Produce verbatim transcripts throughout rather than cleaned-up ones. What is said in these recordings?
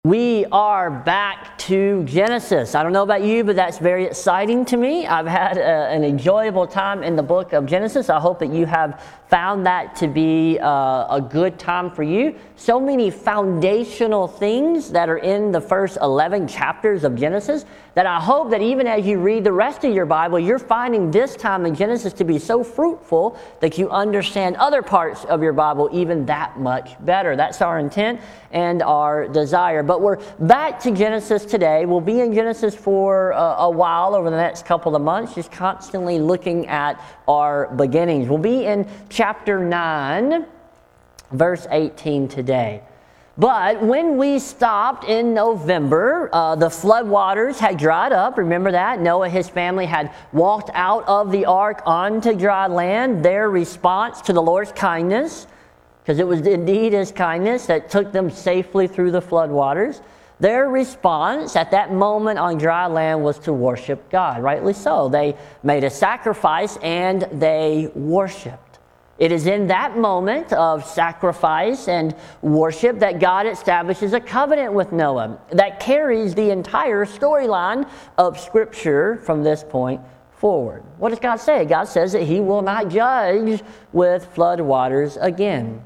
We are back to Genesis. I don't know about you, but that's very exciting to me. I've had a, an enjoyable time in the book of Genesis. I hope that you have found that to be uh, a good time for you. So many foundational things that are in the first eleven chapters of Genesis that I hope that even as you read the rest of your Bible, you're finding this time in Genesis to be so fruitful that you understand other parts of your Bible even that much better. That's our intent and our desire. But we're back to Genesis today. We'll be in Genesis for uh, a while over the next couple of months, just constantly looking at our beginnings. We'll be in chapter nine, verse eighteen today. But when we stopped in November, uh, the flood waters had dried up. Remember that? Noah and his family had walked out of the ark onto dry land. Their response to the Lord's kindness, because it was indeed His kindness that took them safely through the flood waters. Their response at that moment on dry land was to worship God, rightly so. They made a sacrifice and they worshiped. It is in that moment of sacrifice and worship that God establishes a covenant with Noah that carries the entire storyline of Scripture from this point forward. What does God say? God says that He will not judge with flood waters again.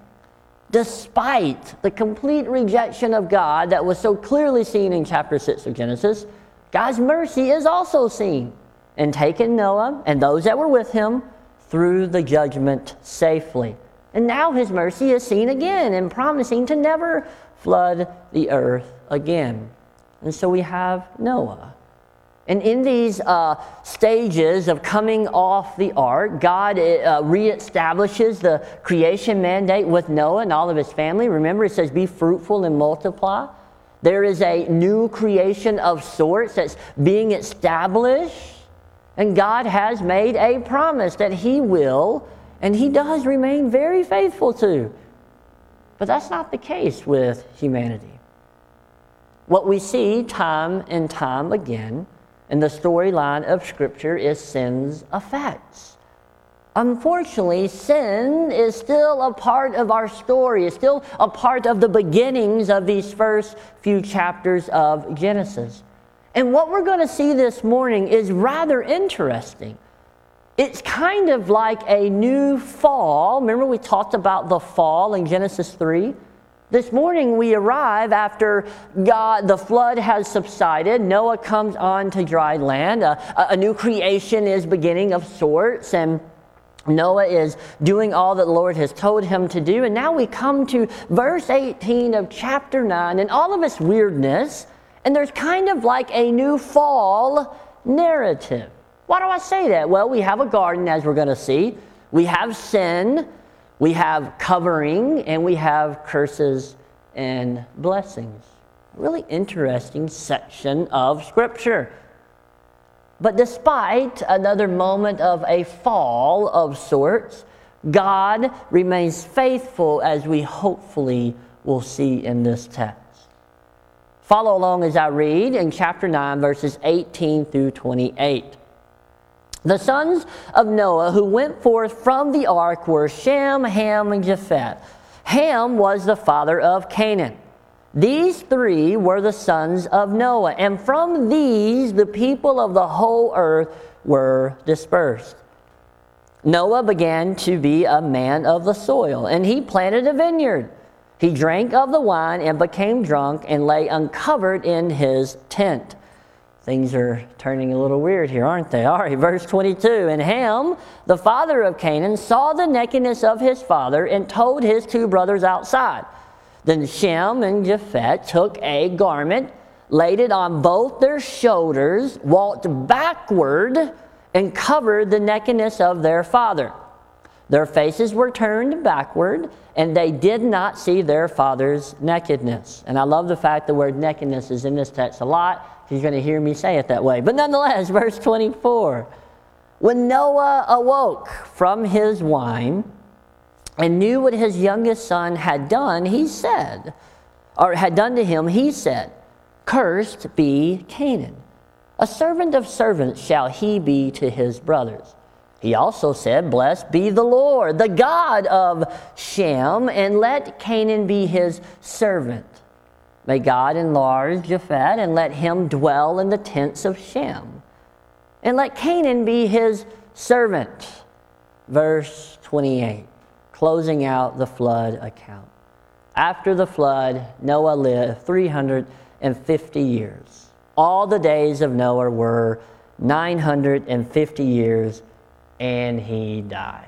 Despite the complete rejection of God that was so clearly seen in chapter six of Genesis, God's mercy is also seen in taking Noah and those that were with him through the judgment safely. And now His mercy is seen again in promising to never flood the earth again. And so we have Noah. And in these uh, stages of coming off the ark, God uh, reestablishes the creation mandate with Noah and all of his family. Remember, it says, be fruitful and multiply. There is a new creation of sorts that's being established. And God has made a promise that He will, and He does remain very faithful to. But that's not the case with humanity. What we see time and time again in the storyline of Scripture is sin's effects. Unfortunately, sin is still a part of our story. It's still a part of the beginnings of these first few chapters of Genesis. And what we're going to see this morning is rather interesting. It's kind of like a new fall. Remember we talked about the fall in Genesis three? This morning we arrive after God, the flood has subsided. Noah comes on to dry land. A, a new creation is beginning of sorts, and Noah is doing all that the Lord has told him to do. And now we come to verse eighteen of chapter nine, and all of its weirdness. And there's kind of like a new fall narrative. Why do I say that? Well, we have a garden, as we're going to see. We have sin, we have covering, and we have curses and blessings. A really interesting section of Scripture. But despite another moment of a fall of sorts, God remains faithful, as we hopefully will see in this text. Follow along as I read in chapter nine, verses eighteen through twenty-eight. The sons of Noah who went forth from the ark were Shem, Ham, and Japheth. Ham was the father of Canaan. These three were the sons of Noah, and from these the people of the whole earth were dispersed. Noah began to be a man of the soil, and he planted a vineyard. He drank of the wine and became drunk and lay uncovered in his tent. Things are turning a little weird here, aren't they? All right, verse twenty-two. And Ham, the father of Canaan, saw the nakedness of his father and told his two brothers outside. Then Shem and Japheth took a garment, laid it on both their shoulders, walked backward, and covered the nakedness of their father. Their faces were turned backward, and they did not see their father's nakedness. And I love the fact the word nakedness is in this text a lot. You're going to hear me say it that way. But nonetheless, verse twenty-four. When Noah awoke from his wine and knew what his youngest son had done, he said, or had done to him, he said, "Cursed be Canaan. A servant of servants shall he be to his brothers." He also said, "Blessed be the Lord, the God of Shem, and let Canaan be his servant." may God enlarge Japheth and let him dwell in the tents of Shem, and let Canaan be his servant. Verse twenty-eight, closing out the flood account. After the flood, Noah lived three hundred fifty years. All the days of Noah were nine hundred fifty years, and he died.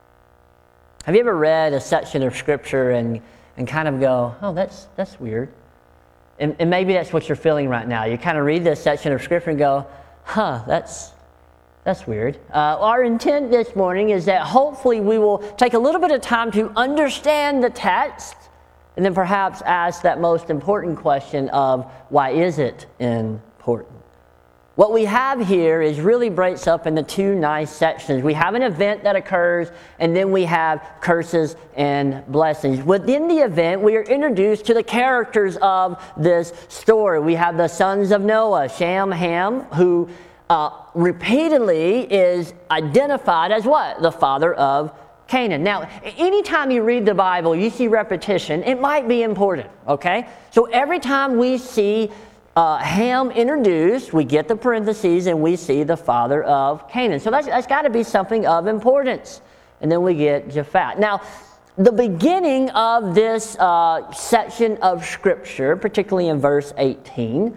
Have you ever read a section of Scripture and, and kind of go, oh, that's, that's weird? And, and maybe that's what you're feeling right now. You kind of read this section of Scripture and go, huh, that's That's weird. Uh, our intent this morning is that hopefully we will take a little bit of time to understand the text and then perhaps ask that most important question of why is it important? What we have here is really breaks up into two nice sections. We have an event that occurs, and then we have curses and blessings. Within the event, we are introduced to the characters of this story. We have the sons of Noah, Shem, Ham, who Uh, repeatedly is identified as what? The father of Canaan. Now, anytime you read the Bible, you see repetition, it might be important, okay? So every time we see uh, Ham introduced, we get the parentheses and we see the father of Canaan. So that's, that's got to be something of importance. And then we get Japheth. Now, the beginning of this uh, section of Scripture, particularly in verse eighteen,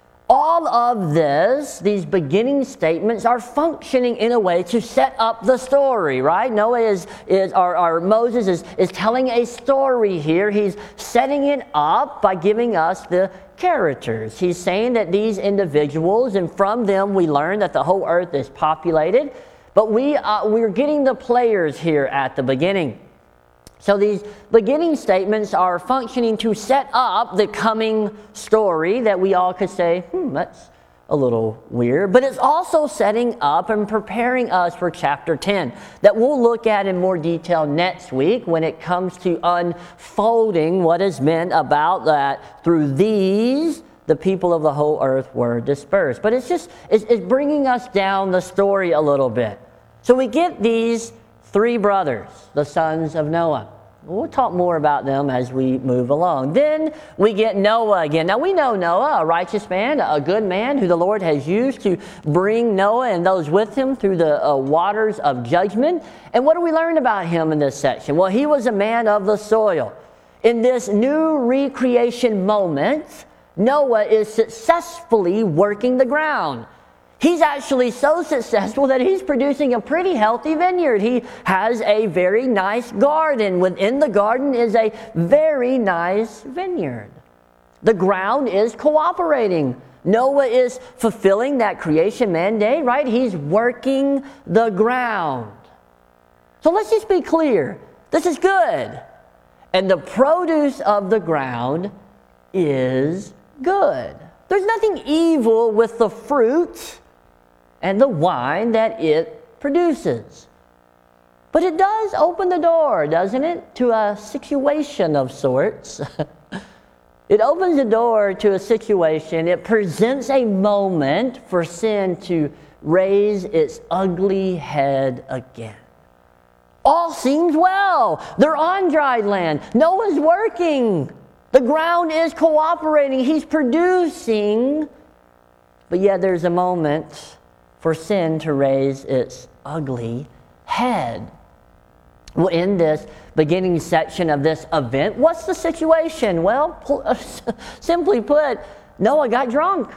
all of this, these beginning statements are functioning in a way to set up the story, right? Noah is, is or, or Moses is, is telling a story here. He's setting it up by giving us the characters. He's saying that these individuals, and from them we learn that the whole earth is populated, but we, uh, we're getting the players here at the beginning. So these beginning statements are functioning to set up the coming story that we all could say, hmm, that's a little weird. But it's also setting up and preparing us for chapter ten that we'll look at in more detail next week when it comes to unfolding what is meant about that through these, the people of the whole earth were dispersed. But it's just, it's, it's bringing us down the story a little bit. So we get these three brothers, the sons of Noah. We'll talk more about them as we move along. Then we get Noah again. Now we know Noah, a righteous man, a good man who the Lord has used to bring Noah and those with him through the uh, waters of judgment. And what do we learn about him in this section? Well, he was a man of the soil. In this new recreation moment, Noah is successfully working the ground. He's actually so successful that he's producing a pretty healthy vineyard. He has a very nice garden. Within the garden is a very nice vineyard. The ground is cooperating. Noah is fulfilling that creation mandate, right? He's working the ground. So let's just be clear. This is good. And the produce of the ground is good. There's nothing evil with the fruit and the wine that it produces. But it does open the door, doesn't it, to a situation of sorts. It opens the door to a situation. It presents a moment for sin to raise its ugly head again. All seems well. They're on dry land. Noah's working. The ground is cooperating. He's producing. But yet there's a moment for sin to raise its ugly head. Well, in this beginning section of this event, what's the situation? Well, simply put, Noah got drunk.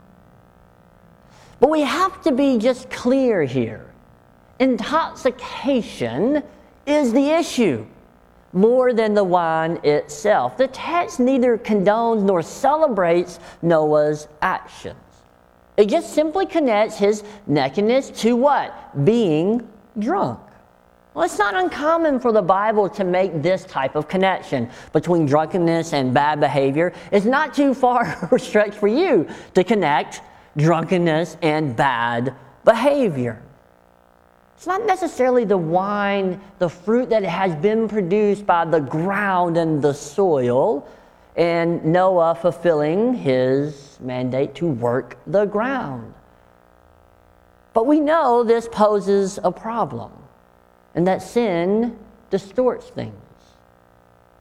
But we have to be just clear here. Intoxication is the issue more than the wine itself. The text neither condones nor celebrates Noah's actions. It just simply connects his nakedness to what? Being drunk. Well, it's not uncommon for the Bible to make this type of connection between drunkenness and bad behavior. It's not too far a stretch for you to connect drunkenness and bad behavior. It's not necessarily the wine, the fruit that has been produced by the ground and the soil, and Noah fulfilling his mandate to work the ground. But we know this poses a problem, and that sin distorts things.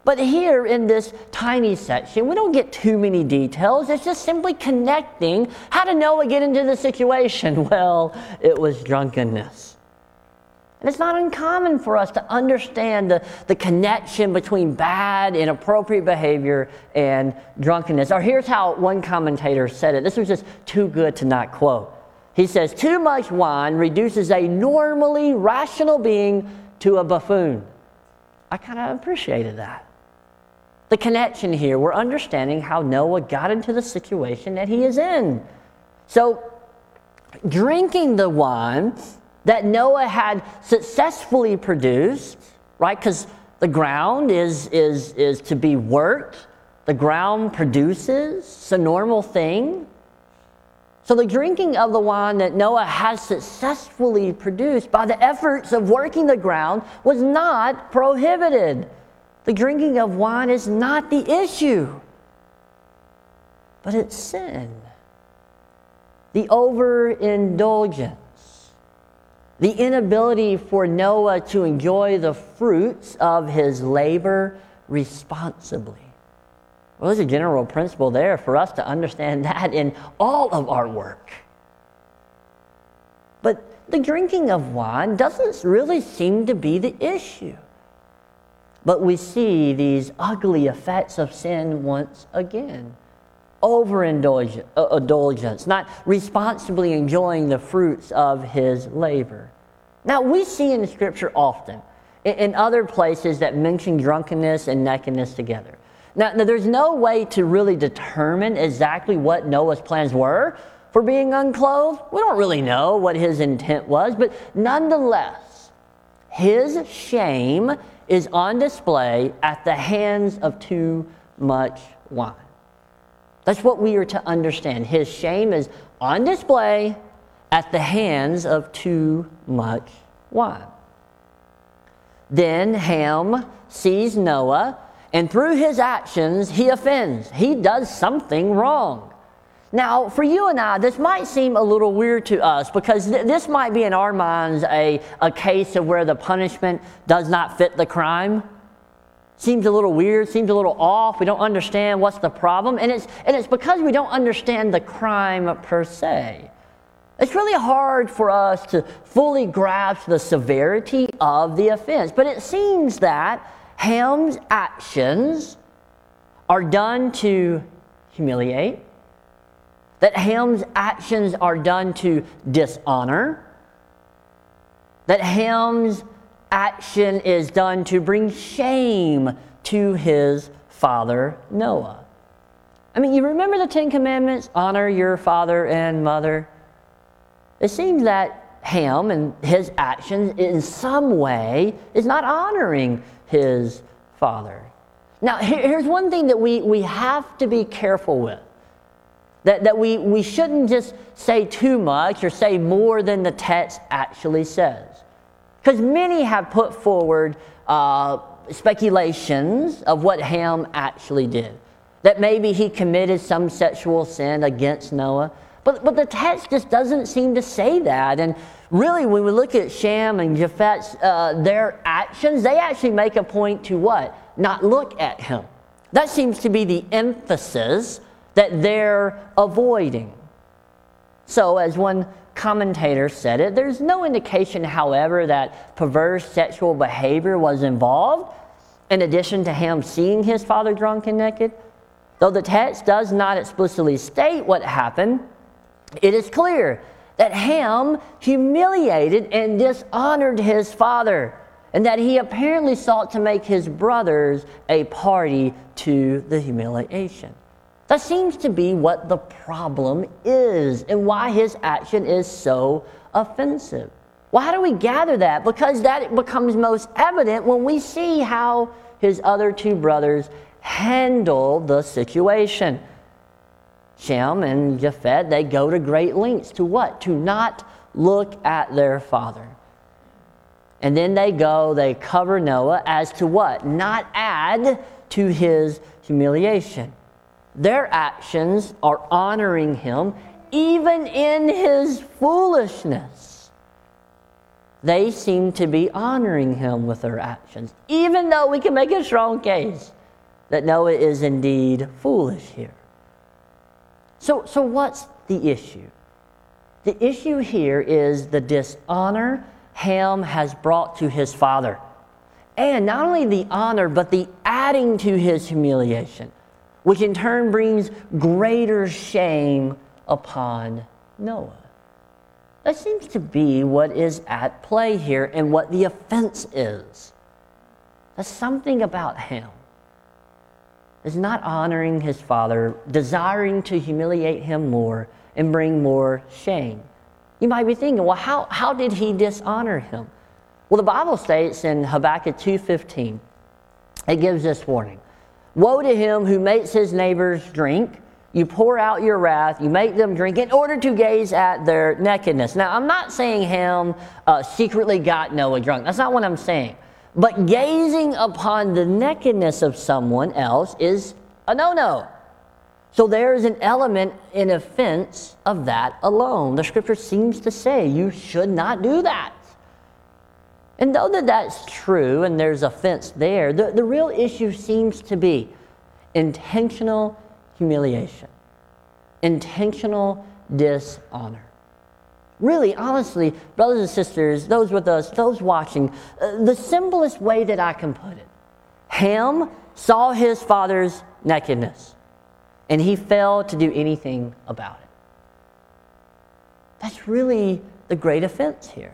But here in this tiny section, we don't get too many details. It's just simply connecting. How did Noah get into the situation? Well, it was drunkenness. And it's not uncommon for us to understand the, the connection between bad, inappropriate behavior and drunkenness. Or here's how one commentator said it. This was just too good to not quote. He says, too much wine reduces a normally rational being to a buffoon. I kind of appreciated that. The connection here, we're understanding how Noah got into the situation that he is in. So, drinking the wine that Noah had successfully produced, right? Because the ground is, is, is to be worked. The ground produces. It's a normal thing. So the drinking of the wine that Noah has successfully produced by the efforts of working the ground was not prohibited. The drinking of wine is not the issue, but it's sin. The overindulgence. The inability for Noah to enjoy the fruits of his labor responsibly. Well, there's a general principle there for us to understand that in all of our work. But the drinking of wine doesn't really seem to be the issue. But we see these ugly effects of sin once again. Overindulgence, not responsibly enjoying the fruits of his labor. Now, we see in the Scripture often, in other places that mention drunkenness and nakedness together. Now, now, there's no way to really determine exactly what Noah's plans were for being unclothed. We don't really know what his intent was, but nonetheless, his shame is on display at the hands of too much wine. That's what we are to understand. His shame is on display at the hands of too much wine. Then Ham sees Noah, and through his actions, he offends. He does something wrong. Now, for you and I, this might seem a little weird to us because th- this might be in our minds a, a case of where the punishment does not fit the crime. Seems a little weird, seems a little off. We don't understand what's the problem. And it's, and it's because we don't understand the crime per se. It's really hard for us to fully grasp the severity of the offense. But it seems that Ham's actions are done to humiliate, that Ham's actions are done to dishonor, that Ham's action is done to bring shame to his father Noah. I mean, you remember the Ten Commandments? Honor your father and mother. It seems that Ham and his actions in some way is not honoring his father. Now, here's one thing that we, we have to be careful with. That, that we, we shouldn't just say too much or say more than the text actually says. Because many have put forward uh, speculations of what Ham actually did. That maybe he committed some sexual sin against Noah. But, but the text just doesn't seem to say that. And really, when we look at Shem and Japheth's, uh, their actions, they actually make a point to what? Not look at him. That seems to be the emphasis that they're avoiding. So, as one commentator said it, there's no indication, however, that perverse sexual behavior was involved, in addition to Ham seeing his father drunk and naked. Though the text does not explicitly state what happened, it is clear that Ham humiliated and dishonored his father, and that he apparently sought to make his brothers a party to the humiliation. That seems to be what the problem is and why his action is so offensive. Well, how do we gather that? Because that becomes most evident when we see how his other two brothers handle the situation. Shem and Japheth, they go to great lengths to what? To not look at their father. And then they go, they cover Noah as to what? Not add to his humiliation. Their actions are honoring him even in his foolishness. They seem to be honoring him with their actions, even though we can make a strong case that Noah is indeed foolish here. So, so what's the issue? The issue here is the dishonor Ham has brought to his father. And not only the honor, but the adding to his humiliation, which in turn brings greater shame upon Noah. That seems to be what is at play here and what the offense is. There's something about Ham. Is not honoring his father, desiring to humiliate him more and bring more shame. You might be thinking, well, how, how did he dishonor him? Well, the Bible states in Habakkuk two fifteen, it gives this warning. Woe to him who makes his neighbors drink. You pour out your wrath, you make them drink in order to gaze at their nakedness. Now, I'm not saying Ham uh, secretly got Noah drunk. That's not what I'm saying. But gazing upon the nakedness of someone else is a no-no. So there is an element in offense of that alone. The scripture seems to say you should not do that. And though that that's true and there's offense there, the, the real issue seems to be intentional humiliation, intentional dishonor. Really, honestly, brothers and sisters, those with us, those watching, uh, the simplest way that I can put it, Ham saw his father's nakedness, and he failed to do anything about it. That's really the great offense here.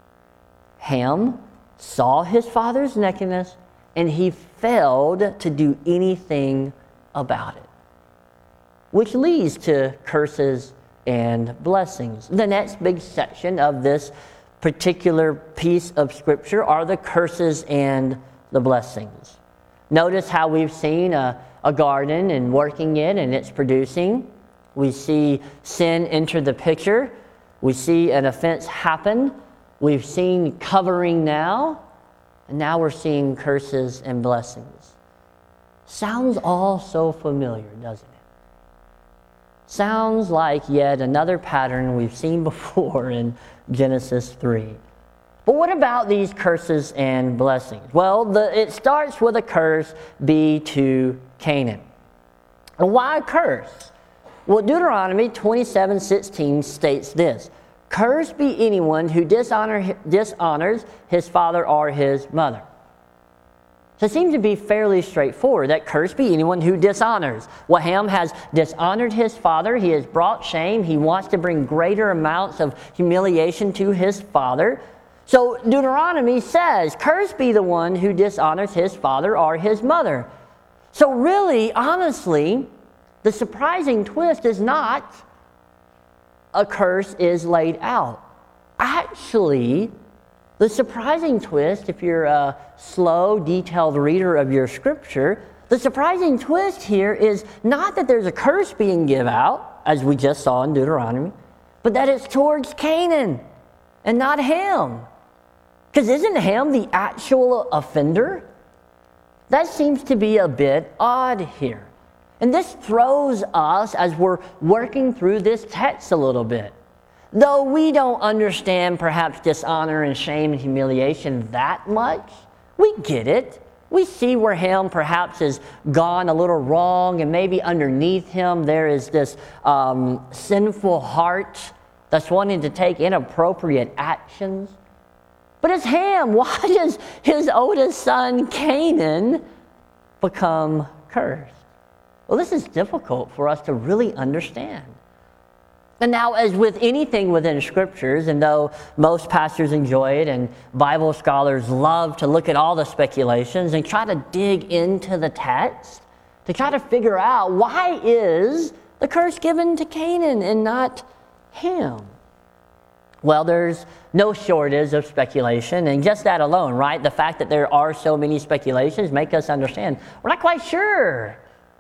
Ham saw his father's nakedness, and he failed to do anything about it, which leads to curses and blessings. The next big section of this particular piece of scripture are the curses and the blessings. Notice how we've seen a, a garden and working it and it's producing. We see sin enter the picture. We see an offense happen. We've seen covering now. And now we're seeing curses and blessings. Sounds all so familiar, doesn't it? Sounds like yet another pattern we've seen before in Genesis three. But what about these curses and blessings? Well, the, it starts with a curse, be to Canaan. And why a curse? Well, Deuteronomy twenty-seven sixteen states this. Cursed be anyone who dishonor, dishonors his father or his mother. So it seems to be fairly straightforward that cursed be anyone who dishonors. Well, Ham has dishonored his father. He has brought shame. He wants to bring greater amounts of humiliation to his father. So Deuteronomy says, cursed be the one who dishonors his father or his mother. So really, honestly, the surprising twist is not a curse is laid out. Actually, the surprising twist, if you're a slow, detailed reader of your scripture, the surprising twist here is not that there's a curse being given out, as we just saw in Deuteronomy, but that it's towards Canaan and not Ham. Because isn't Ham the actual offender? That seems to be a bit odd here. And this throws us as we're working through this text a little bit. Though we don't understand perhaps dishonor and shame and humiliation that much, we get it. We see where Ham perhaps has gone a little wrong, and maybe underneath him there is this um, sinful heart that's wanting to take inappropriate actions. But it's Ham. Why does his oldest son Canaan become cursed? Well, this is difficult for us to really understand. And now, as with anything within scriptures, and though most pastors enjoy it and Bible scholars love to look at all the speculations and try to dig into the text to try to figure out why is the curse given to Canaan and not Ham? Well, there's no shortage of speculation, and just that alone, right? The fact that there are so many speculations make us understand we're not quite sure.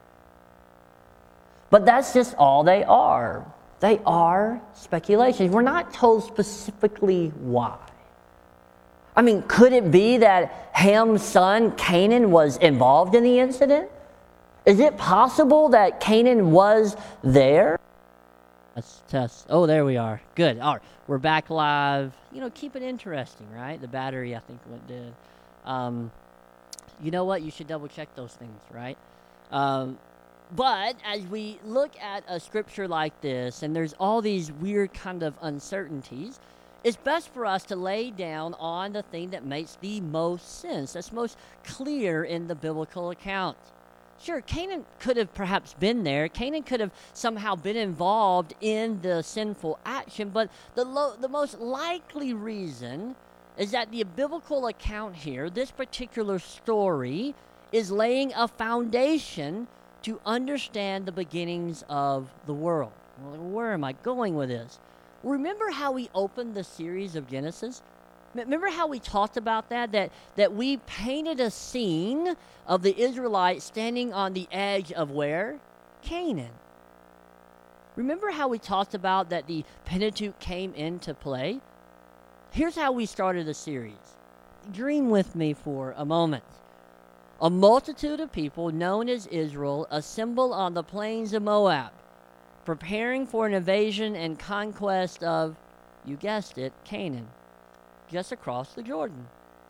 But that's just all they are. They are speculations. We're not told specifically why. I mean, could it be that Ham's son, Canaan, was involved in the incident? Is it possible that Canaan was there? Let's test. Oh, there we are. Good. All right. We're back live. You know, keep it interesting, right? The battery, I think, went dead. Um, you know what? You should double check those things, right? Um, but as we look at a scripture like this, and there's all these weird kind of uncertainties, it's best for us to lay down on the thing that makes the most sense, that's most clear in the biblical account. Sure, Canaan could have perhaps been there. Canaan could have somehow been involved in the sinful action, but the, lo- the most likely reason is that the biblical account here, this particular story, is laying a foundation to understand the beginnings of the world. Well, where am I going with this? Remember how we opened the series of Genesis? Remember how we talked about that? That that we painted a scene of the Israelites standing on the edge of where? Canaan. Remember how we talked about that the Pentateuch came into play? Here's how we started the series. Dream with me for a moment. A multitude of people known as Israel assemble on the plains of Moab, preparing for an invasion and conquest of, you guessed it, Canaan, just across the Jordan.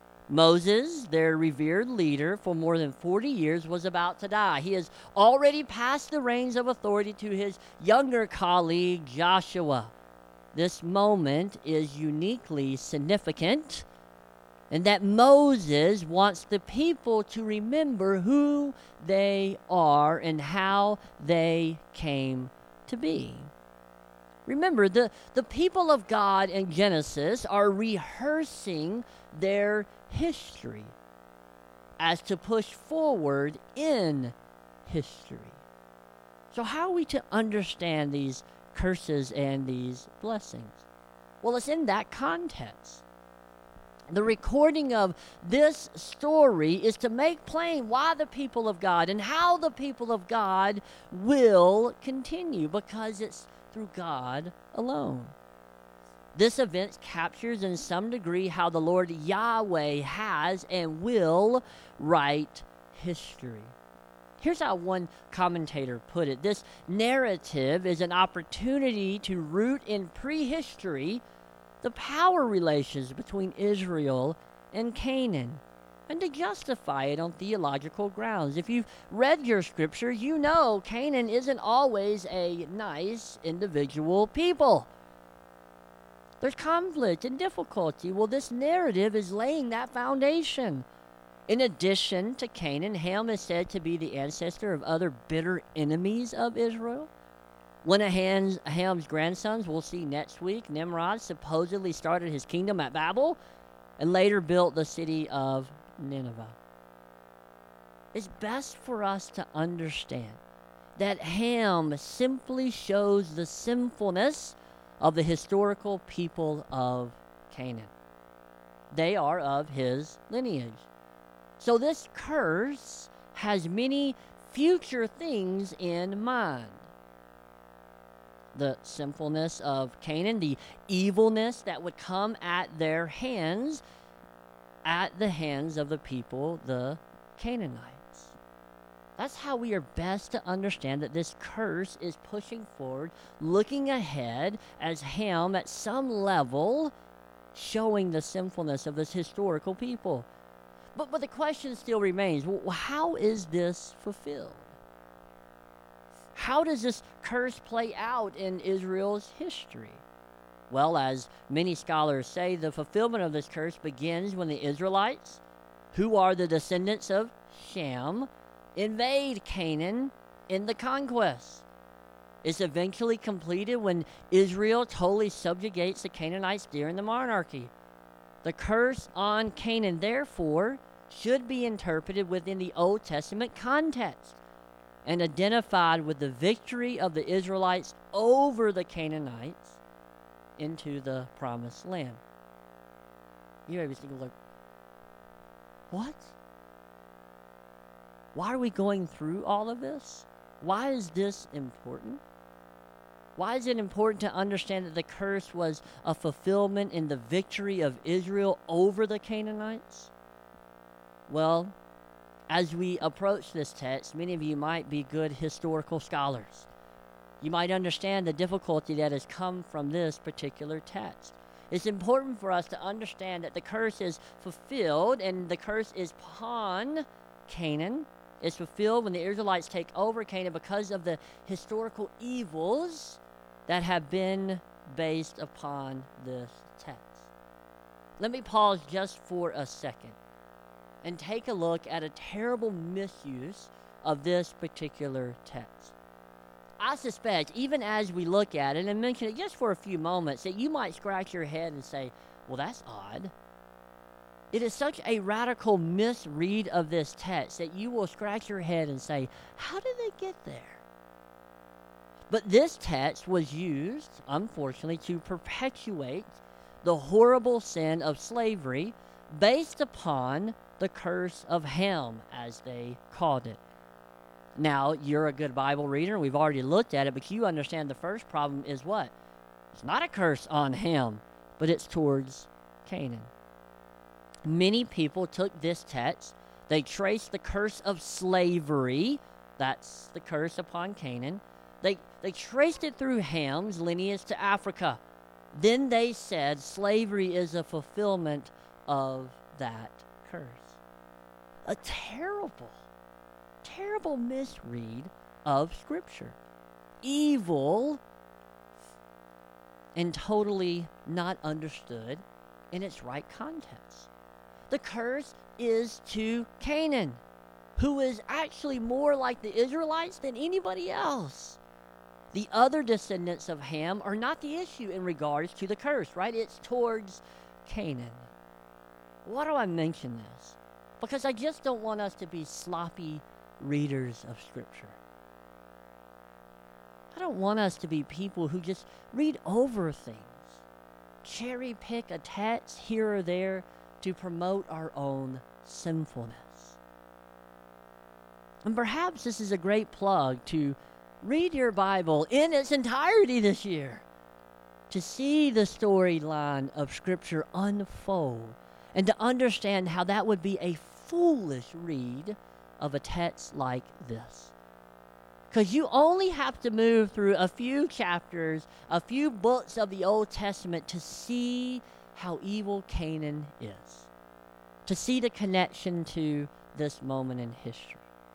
Moses, their revered leader for more than forty years, was about to die. He has already passed the reins of authority to his younger colleague, Joshua. This moment is uniquely significant in that Moses wants the people to remember who they are and how they came to be. Remember, the, the people of God in Genesis are rehearsing their history as to push forward in history. So how are we to understand these curses and these blessings? Well, it's in that context. The recording of this story is to make plain why the people of God and how the people of God will continue, because it's through God alone. This event captures in some degree how the Lord Yahweh has and will write history. Here's how one commentator put it. This narrative is an opportunity to root in prehistory the power relations between Israel and Canaan, and to justify it on theological grounds. If you've read your scripture, you know Canaan isn't always a nice individual people. There's conflict and difficulty. Well, this narrative is laying that foundation. In addition to Canaan, Ham is said to be the ancestor of other bitter enemies of Israel. One of Ham's, Ham's grandsons, we'll see next week, Nimrod, supposedly started his kingdom at Babel and later built the city of Nineveh. It's best for us to understand that Ham simply shows the sinfulness of the historical people of Canaan. They are of his lineage. So this curse has many future things in mind. The sinfulness of Canaan, the evilness that would come at their hands, at the hands of the people, the Canaanites. That's how we are best to understand that this curse is pushing forward, looking ahead as Ham at some level showing the sinfulness of this historical people. But, but the question still remains, well, how is this fulfilled? How does this curse play out in Israel's history? Well, as many scholars say, the fulfillment of this curse begins when the Israelites, who are the descendants of Shem, invade Canaan in the conquest. It's eventually completed when Israel totally subjugates the Canaanites during the monarchy. The curse on Canaan, therefore, should be interpreted within the Old Testament context and identified with the victory of the Israelites over the Canaanites into the promised land. You may be thinking, like, what? Why are we going through all of this? Why is this important? Why is it important to understand that the curse was a fulfillment in the victory of Israel over the Canaanites? Well, as we approach this text, many of you might be good historical scholars. You might understand the difficulty that has come from this particular text. It's important for us to understand that the curse is fulfilled, and the curse is upon Canaan, is fulfilled when the Israelites take over Canaan because of the historical evils that have been based upon this text. Let me pause just for a second and take a look at a terrible misuse of this particular text. I suspect, even as we look at it and mention it just for a few moments, that you might scratch your head and say, well, that's odd. It is such a radical misread of this text that you will scratch your head and say, how did they get there? But this text was used, unfortunately, to perpetuate the horrible sin of slavery based upon the curse of Ham, as they called it. Now, you're a good Bible reader, and we've already looked at it, but you understand the first problem is what? It's not a curse on Ham, but it's towards Canaan. Many people took this text, they traced the curse of slavery, that's the curse upon Canaan, they, they traced it through Ham's lineage to Africa. Then they said slavery is a fulfillment of that curse. A terrible, terrible misread of Scripture. Evil and totally not understood in its right context. The curse is to Canaan, who is actually more like the Israelites than anybody else. The other descendants of Ham are not the issue in regards to the curse, right? It's towards Canaan. Why do I mention this? Because I just don't want us to be sloppy readers of Scripture. I don't want us to be people who just read over things, cherry pick a text here or there to promote our own sinfulness. And perhaps this is a great plug to read your Bible in its entirety this year, to see the storyline of Scripture unfold, and to understand how that would be a foolish read of a text like this. Because you only have to move through a few chapters, a few books of the Old Testament to see how evil Canaan is, to see the connection to this moment in history.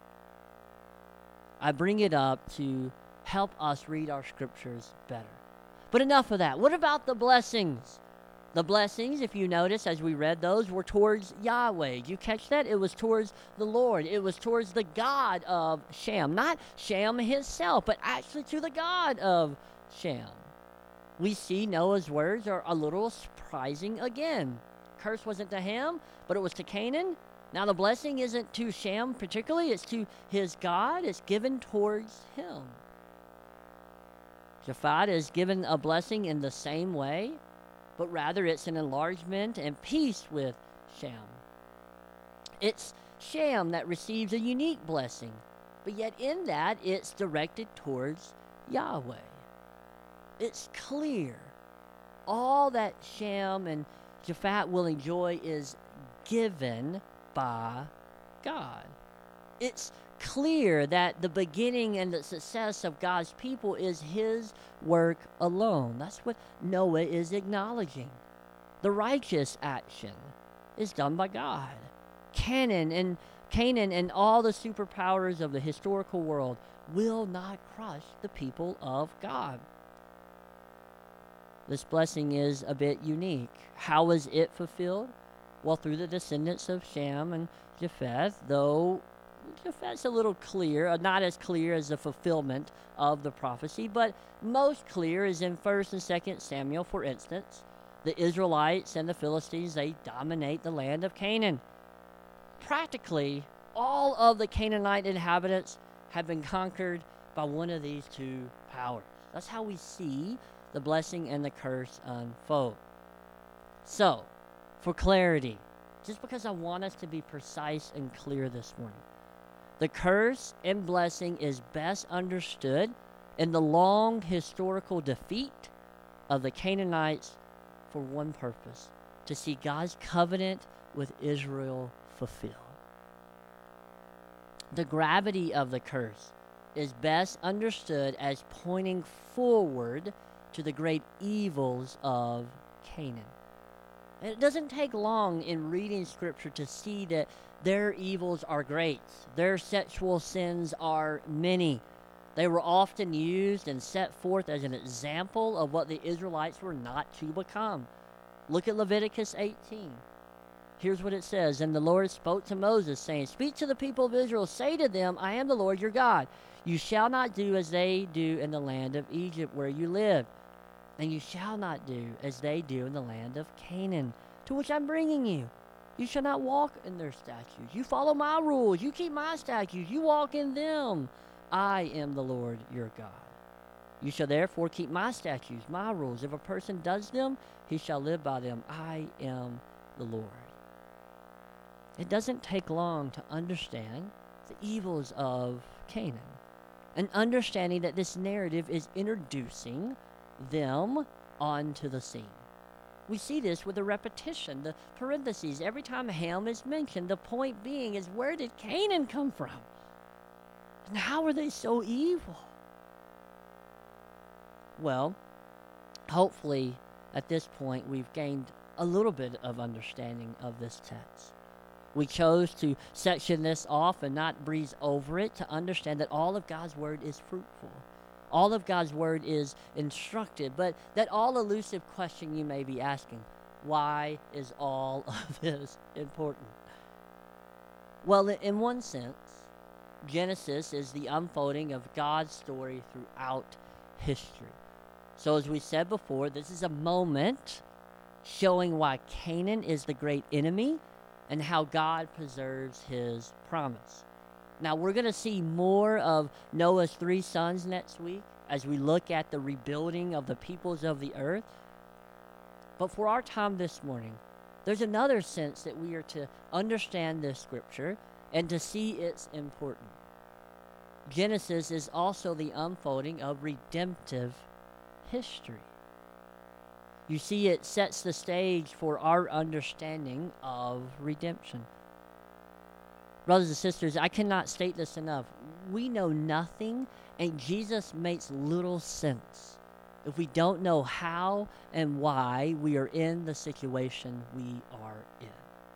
I bring it up to help us read our Scriptures better. But enough of that. What about the blessings? The blessings, if you notice, as we read those, were towards Yahweh. Did you catch that? It was towards the Lord. It was towards the God of Shem. Not Shem himself, but actually to the God of Shem. We see Noah's words are a little surprising again. Curse wasn't to Ham, but it was to Canaan. Now the blessing isn't to Shem particularly, it's to his God. It's given towards him. Japheth is given a blessing in the same way, but rather it's an enlargement and peace with Shem. It's Shem that receives a unique blessing, but yet in that it's directed towards Yahweh. It's clear all that Shem and Japheth will enjoy is given by God. It's clear that the beginning and the success of God's people is his work alone. That's what Noah is acknowledging. The righteous action is done by God. Canaan and Canaan and all the superpowers of the historical world will not crush the people of God. This blessing is a bit unique. How is it fulfilled? Well, through the descendants of Shem and Japheth, though Japheth's a little clear, uh, not as clear as the fulfillment of the prophecy, but most clear is in First and Second Samuel, for instance. The Israelites and the Philistines, they dominate the land of Canaan. Practically, all of the Canaanite inhabitants have been conquered by one of these two powers. That's how we see the blessing and the curse unfold. So, for clarity, just because I want us to be precise and clear this morning, the curse and blessing is best understood in the long historical defeat of the Canaanites for one purpose: to see God's covenant with Israel fulfilled. The gravity of the curse is best understood as pointing forward to the great evils of Canaan. And it doesn't take long in reading Scripture to see that Their evils are great. Their sexual sins are many. They were often used and set forth as an example of what the Israelites were not to become. Look at Leviticus eighteen. Here's what it says. And the Lord spoke to Moses, saying, Speak to the people of Israel, say to them, I am the Lord your God. You shall not do as they do in the land of Egypt where you live, and you shall not do as they do in the land of Canaan, to which I'm bringing you. You shall not walk in their statutes. You follow my rules. You keep my statutes. You walk in them. I am the Lord your God. You shall therefore keep my statutes, my rules. If a person does them, he shall live by them. I am the Lord. It doesn't take long to understand the evils of Canaan, and understanding that this narrative is introducing them onto the scene. We see this with the repetition, the parentheses. Every time Ham is mentioned, the point being is, where did Canaan come from? And how are they so evil? Well, hopefully at this point we've gained a little bit of understanding of this text. We chose to section this off and not breeze over it, to understand that all of God's word is fruitful. All of God's word is instructive, but that all elusive question you may be asking, why is all of this important? Well, in one sense, Genesis is the unfolding of God's story throughout history. So as we said before, this is a moment showing why Canaan is the great enemy and how God preserves his promise. Now, we're going to see more of Noah's three sons next week as we look at the rebuilding of the peoples of the earth. But for our time this morning, there's another sense that we are to understand this scripture and to see its importance. Genesis is also the unfolding of redemptive history. You see, it sets the stage for our understanding of redemption. Brothers and sisters, I cannot state this enough. We know nothing, and Jesus makes little sense if we don't know how and why we are in the situation we are in.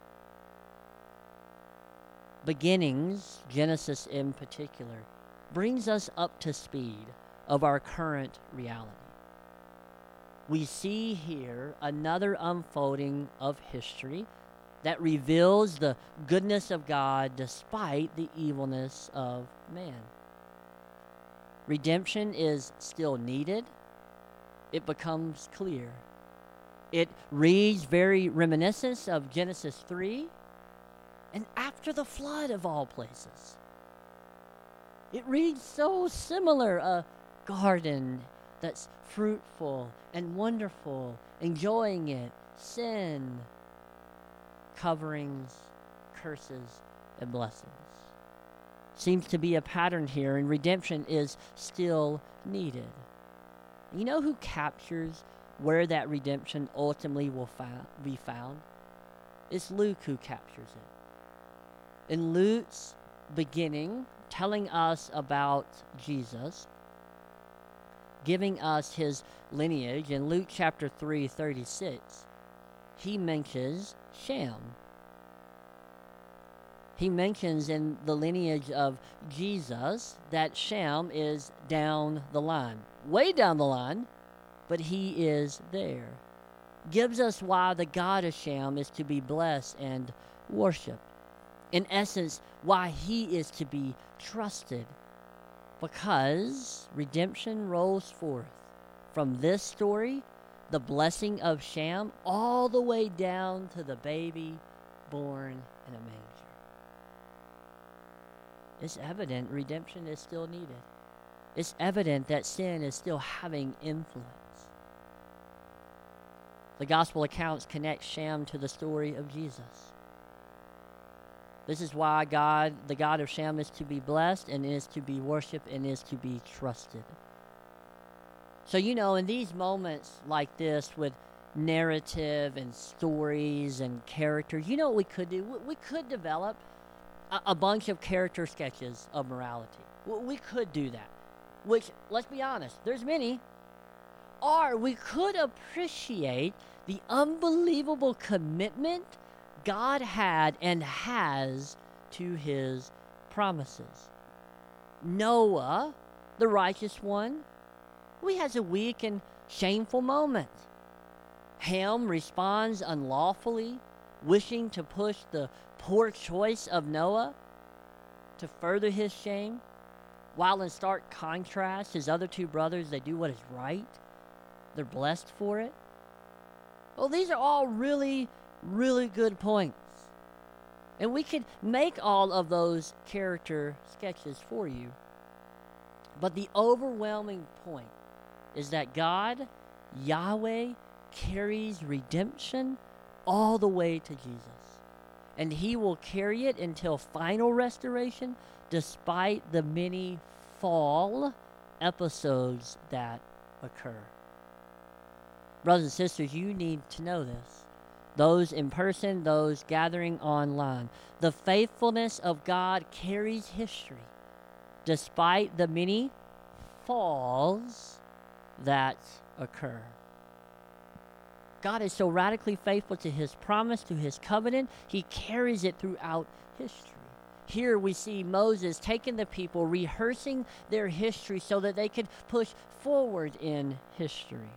Beginnings, Genesis in particular, brings us up to speed of our current reality. We see here another unfolding of history that reveals the goodness of God despite the evilness of man. Redemption is still needed. It becomes clear. It reads very reminiscent of Genesis three, and after the flood of all places. It reads so similar, a garden that's fruitful and wonderful, enjoying it, sin, coverings, curses, and blessings. Seems to be a pattern here, and redemption is still needed. You know who captures where that redemption ultimately will fa- be found? It's Luke who captures it. In Luke's beginning, telling us about Jesus, giving us his lineage, in Luke chapter three, thirty-six, he mentions Shem. He mentions in the lineage of Jesus that Shem is down the line, way down the line, but he is there. Gives us why the God of Shem is to be blessed and worshiped. In essence, why he is to be trusted. Because redemption rolls forth from this story, the blessing of Shem, all the way down to the baby born in a manger. It's evident redemption is still needed. It's evident that sin is still having influence. The gospel accounts connect Shem to the story of Jesus. This is why God, the God of Shem, is to be blessed and is to be worshipped and is to be trusted. So, you know, in these moments like this with narrative and stories and characters, you know what we could do? We could develop a, a bunch of character sketches of morality. We could do that. Which, let's be honest, there's many. Or we could appreciate the unbelievable commitment God had and has to his promises. Noah, the righteous one, well, he has a weak and shameful moment. Ham responds unlawfully, wishing to push the poor choice of Noah to further his shame, while in stark contrast, his other two brothers, they do what is right. They're blessed for it. Well, these are all really, really good points. And we could make all of those character sketches for you. But the overwhelming point is that God, Yahweh, carries redemption all the way to Jesus. And he will carry it until final restoration, despite the many fall episodes that occur. Brothers and sisters, you need to know this. Those in person, those gathering online. The faithfulness of God carries history, despite the many falls that occur. God is so radically faithful to his promise, to his covenant, he carries it throughout history. Here we see Moses taking the people, rehearsing their history so that they could push forward in history.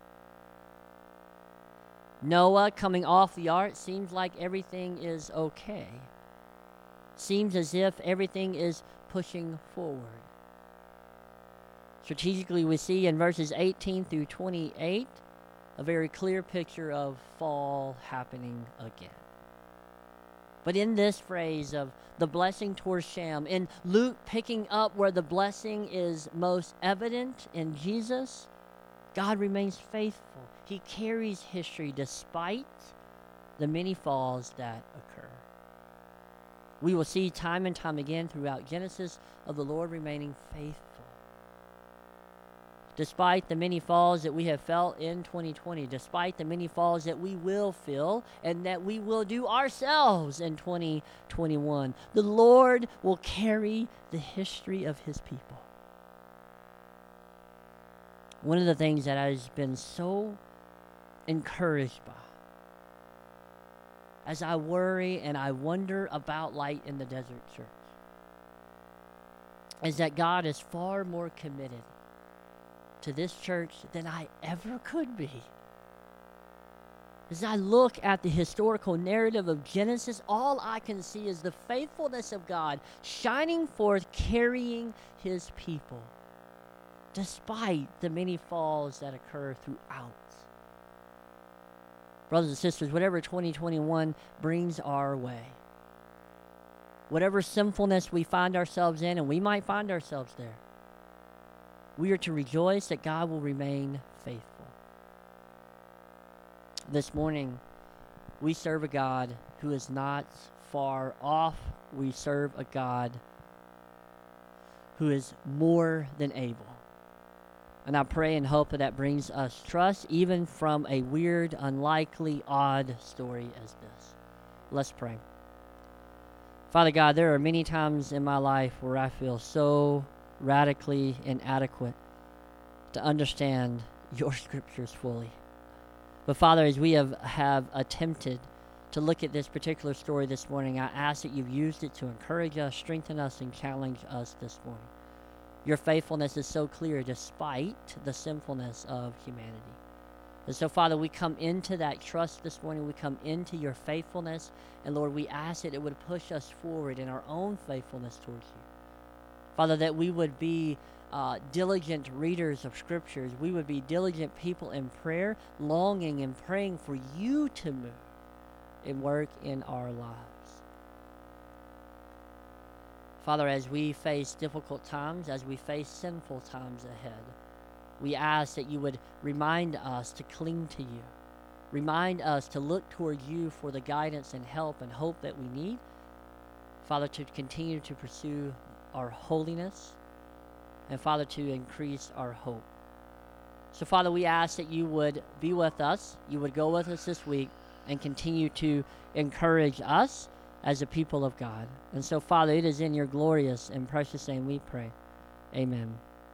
Noah coming off the ark, seems like everything is okay. Seems as if everything is pushing forward. Strategically, we see in verses eighteen through twenty-eight a very clear picture of fall happening again. But in this phrase of the blessing towards Shem, in Luke picking up where the blessing is most evident in Jesus, God remains faithful. He carries history despite the many falls that occur. We will see time and time again throughout Genesis of the Lord remaining faithful. Despite the many falls that we have felt in twenty twenty, despite the many falls that we will feel and that we will do ourselves in twenty twenty-one, the Lord will carry the history of his people. One of the things that I've been so encouraged by as I worry and I wonder about Light in the Desert Church is that God is far more committed to this church than I ever could be. As I look at the historical narrative of Genesis, all I can see is the faithfulness of God shining forth, carrying his people, despite the many falls that occur throughout. Brothers and sisters, whatever twenty twenty-one brings our way, whatever sinfulness we find ourselves in, and we might find ourselves there, we are to rejoice that God will remain faithful. This morning, we serve a God who is not far off. We serve a God who is more than able. And I pray and hope that that brings us trust, even from a weird, unlikely, odd story as this. Let's pray. Father God, there are many times in my life where I feel so radically inadequate to understand your scriptures fully. But Father, as we have, have attempted to look at this particular story this morning, I ask that you've used it to encourage us, strengthen us, and challenge us this morning. Your faithfulness is so clear despite the sinfulness of humanity. And so, Father, we come into that trust this morning. We come into your faithfulness. And, Lord, we ask that it would push us forward in our own faithfulness towards you. Father, that we would be uh, diligent readers of Scriptures. We would be diligent people in prayer, longing and praying for you to move and work in our lives. Father, as we face difficult times, as we face sinful times ahead, we ask that you would remind us to cling to you. Remind us to look toward you for the guidance and help and hope that we need. Father, to continue to pursue our holiness, and Father, to increase our hope. So Father, we ask that you would be with us, you would go with us this week, and continue to encourage us as a people of God. And so Father, it is in your glorious and precious name we pray. Amen.